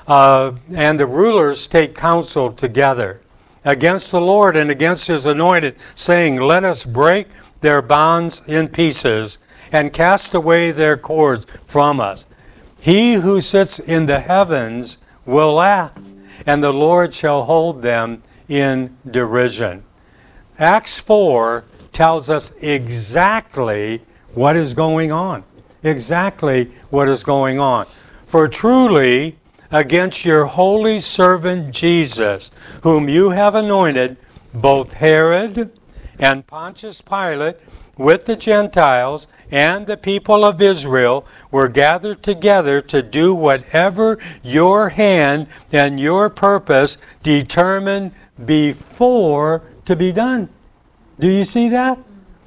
and the rulers take counsel together against the Lord and against his anointed, saying, let us break their bonds in pieces and cast away their cords from us. He who sits in the heavens will laugh, and the Lord shall hold them in derision. Acts 4 tells us exactly what is going on. Exactly what is going on. For truly, against your holy servant Jesus, whom you have anointed, both Herod and Pontius Pilate, with the Gentiles and the people of Israel, were gathered together to do whatever your hand and your purpose determined before to be done. Do you see that?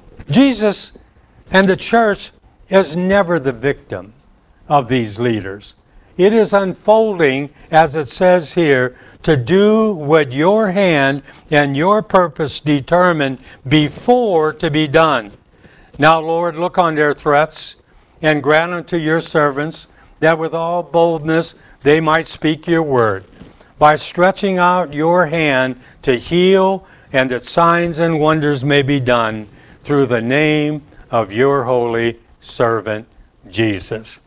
Jesus and the church is never the victim of these leaders. It is unfolding, as it says here, to do what your hand and your purpose determined before to be done. Now, Lord, look on their threats and grant unto your servants that with all boldness they might speak your word, by stretching out your hand to heal, and that signs and wonders may be done through the name of your holy servant, Jesus.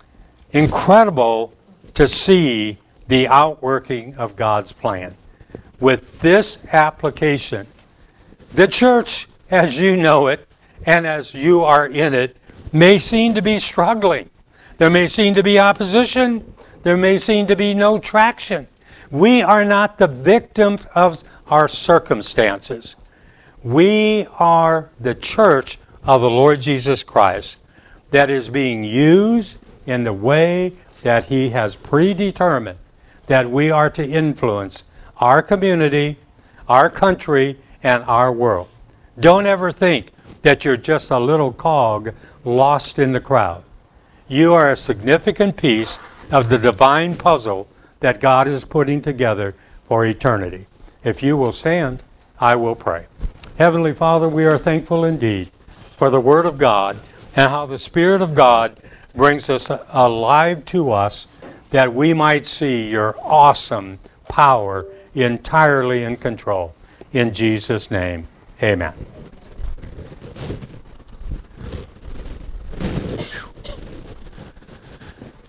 Incredible to see the outworking of God's plan. With this application, the church, as you know it, and as you are in it, may seem to be struggling. There may seem to be opposition. There may seem to be no traction. We are not the victims of our circumstances. We are the church of the Lord Jesus Christ that is being used in the way that he has predetermined that we are to influence our community, our country, and our world. Don't ever think that you're just a little cog lost in the crowd. You are a significant piece of the divine puzzle that God is putting together for eternity. If you will stand, I will pray. Heavenly Father, we are thankful indeed for the Word of God and how the Spirit of God brings us alive to us that we might see your awesome power entirely in control. In Jesus' name, amen.